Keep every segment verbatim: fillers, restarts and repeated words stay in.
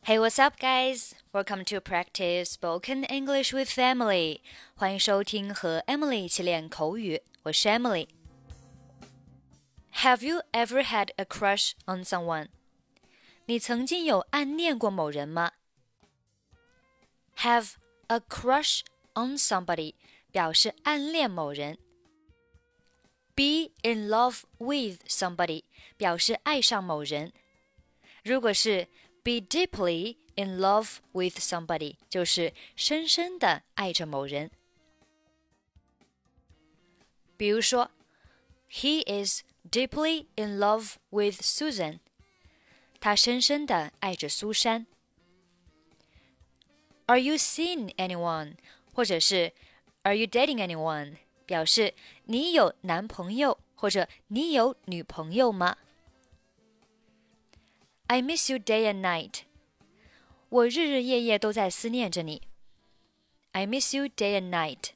Hey, what's up, guys? Welcome to practice spoken English with Emily. 欢迎收听和 Emily 一起练口语，我是 Emily。Have you ever had a crush on someone? 你曾经有暗恋过某人吗？ Have a crush on somebody 表示暗恋某人。Be in love with somebody 表示爱上某人。如果是Be deeply in love with somebody 就是深深地爱着某人。比如说 He is deeply in love with Susan 他深深地爱着苏珊。Are you seeing anyone 或者是 Are you dating anyone 表示你有男朋友或者你有女朋友吗I miss you day and night. 我日日夜夜都在思念着你。I miss you day and night.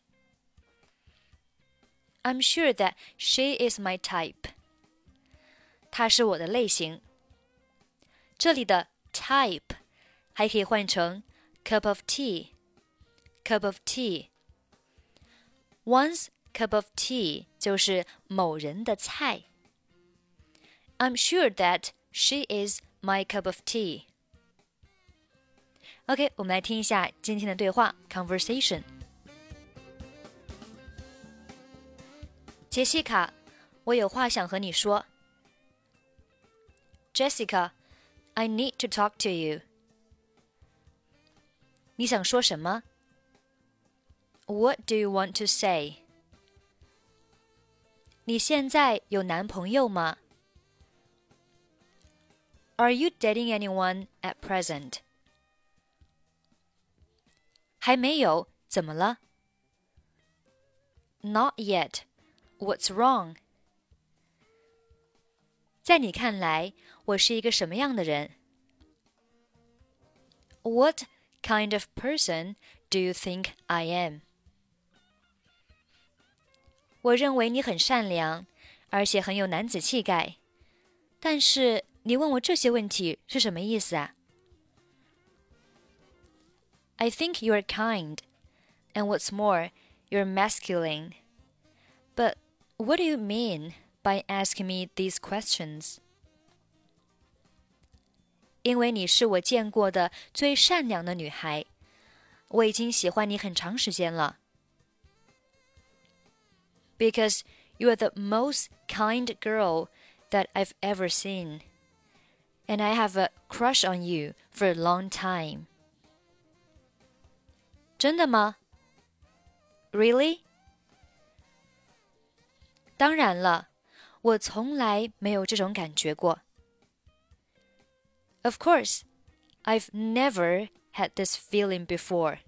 I'm sure that she is my type. 她是我的类型。这里的 type 还可以换成 cup of tea. Cup of tea. One's cup of tea 就是某人的菜。I'm sure that she is my cup of tea. OK, 我们来听一下今天的对话 conversation. 杰西卡，我有话想和你说。Jessica, I need to talk to you. 你想说什么？ What do you want to say? 你现在有男朋友吗？Are you dating anyone at present? 还没有，怎么了？ Not yet. What's wrong? 在你看来，我是一个什么样的人？ What kind of person do you think I am? 我认为你很善良，而且很有男子气概。但是你问我这些问题是什么意思啊？ I think you're kind, and what's more, you're masculine. But what do you mean by asking me these questions? 因为你是我见过的最善良的女孩，我已经喜欢你很长时间了。Because you are the most kind girl that I've ever seen.And I have a crush on you for a long time. 真的吗 Really? 当然了，我从来没有这种感觉过。Of course, I've never had this feeling before.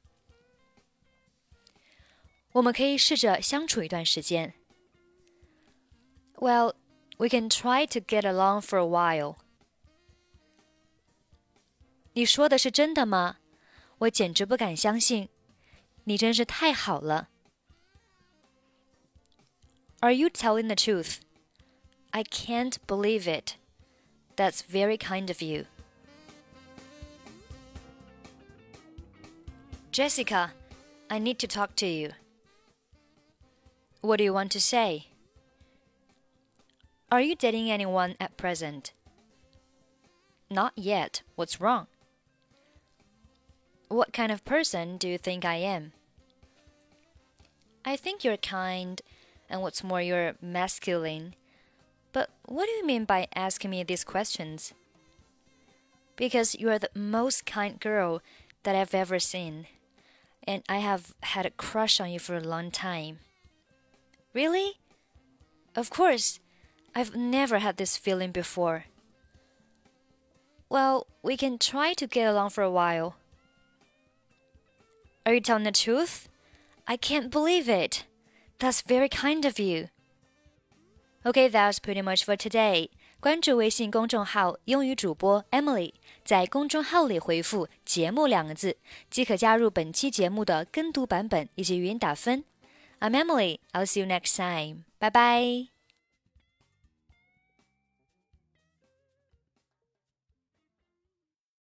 我们可以试着相处一段时间。Well, we can try to get along for a while.你说的是真的吗？我简直不敢相信，你真是太好了。Are you telling the truth? I can't believe it. That's very kind of you. Jessica, I need to talk to you. What do you want to say? Are you dating anyone at present? Not yet. What's wrong?What kind of person do you think I am? I think you're kind, and what's more, you're masculine. But what do you mean by asking me these questions? Because you are the most kind girl that I've ever seen, and I have had a crush on you for a long time. Really? Of course, I've never had this feeling before. Well, we can try to get along for a while.Are you telling the truth? I can't believe it. That's very kind of you. Okay, that's pretty much for today. 关注微信公众号英语主播 Emily， 在公众号里回复节目两个字，即可加入本期节目的跟读版本以及语音打分。I'm Emily. I'll see you next time. Bye bye.